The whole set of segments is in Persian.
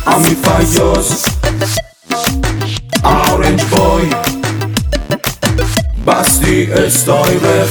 امی فیاض اورنج بای بستی استایل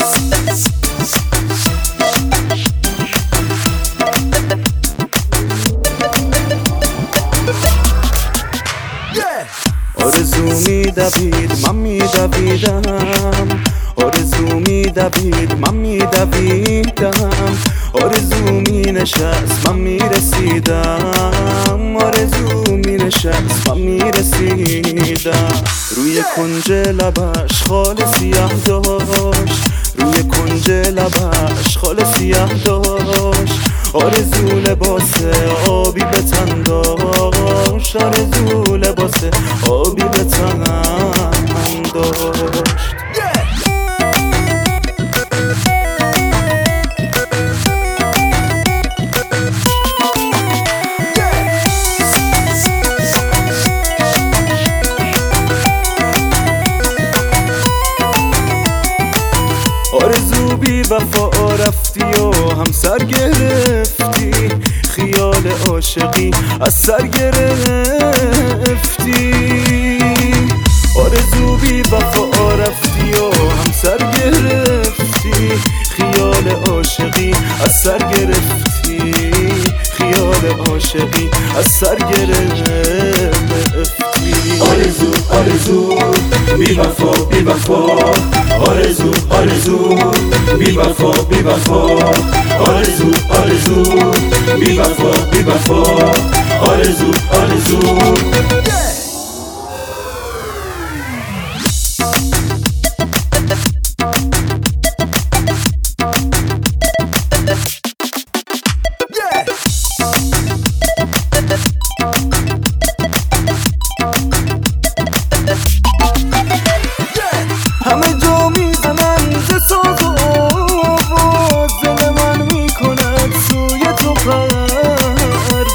آرزو میدوید من میدویدم، آرزو میدوید من میدویدم، آرزو مینشست من میرسیدم، آرزو مینشست من میرسیدم. روی کنج لبش خال سیاه داشت، روی کنج لبش خال سیاه داشت، آرزو لباس آبی به تن داشت، آرزو لباس آبی به تن داشت. آرزو بی وفا رفتی و همسر گرفتی، خیال عاشقی از سر گرفتی. آرزو بی وفا رفتی و همسر گرفتی، خیال عاشقی از سر گرفتی، خیال عاشقی از سر گرفتی. آرزو آرزو بی وفا بی وفا، آرزو آرزو بی وفا بی وفا، آرزو آرزو بی وفا بی وفا، آرزو آرزو. همه جا میزنن ز ساز و آواز، دل من میکند سوی تو پرواز.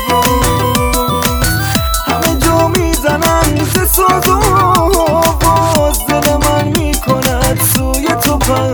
همه جا میزنن ز ساز و آواز، دل من میکند سوی تو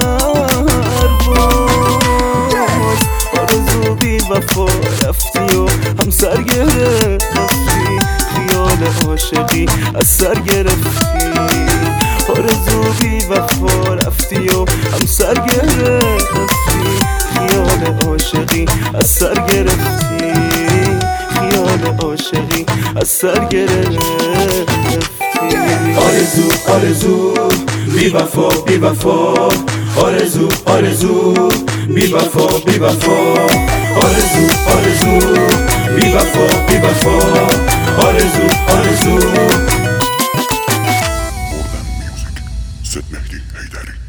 پرواز. آرزو بی وفا رفتی و همسر گرفتی، خیال عاشقی از سر گرفتی. آرزو بی وفا رفتی و همسر گرفتی، خیال عاشقی از سر گرفتی، خیال عاشقی از سر گرفتی. آرزو آرزو بی وفا بی وفا، آرزو آرزو بی وفا بی وفا، آرزو آرزو بی وفا بی وفا، آرزو آرزو. More than music, said Mehdi Haydari.